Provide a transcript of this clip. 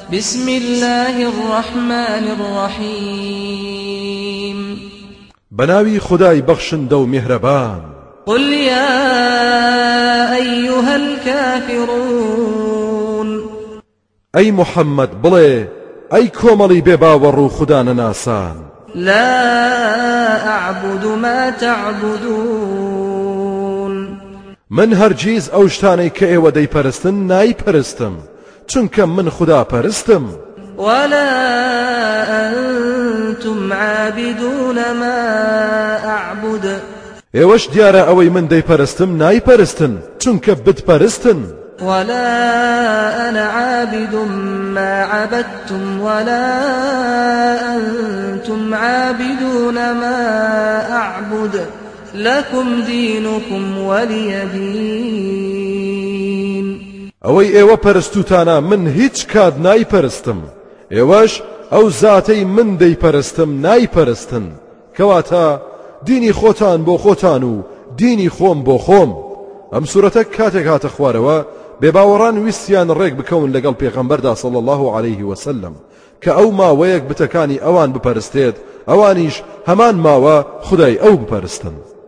بسم الله الرحمن الرحيم بناوي خداي بخشن دو مهربان قل يا أيها الكافرون أي محمد بلي أي كوملي بباور خدا ناسان لا أعبد ما تعبدون من هرگیز ئەو شتانەی کە ئێوە دەیپەرستن نایپەرستم چونکە من خدا پەرستم ولا أنتم عابدون ما أعبد ئێوەش دیارە ئەوەی من دەیپەرستم نایپەرستن چونکە بتپەرستن ولا أنا عابد ما عبدتم ولا أنتم عابدون ما أعبد لكم دينكم ولي دين ئەوەی ئێوە پەرستوتانە من هیچ کات نایپەرستم ئێوەش ئەو زاتەی من دەیپەرستم نایپەرستن کەواتە دینی خۆتان بۆ خۆتان و دینی خۆم بۆ خۆم. ئەم سورەتە کاتێک هاتە خوارەوە بێباوەڕان ویستیان ڕێک بکەون لەگەڵ پێغەمبەردا صلی الله عليه وسلم کە ئەو ماوەیەک بتەکانی ئەوان بپەرستێت ئەوانیش هەمان ماوە خدای ئەو بپەرستن.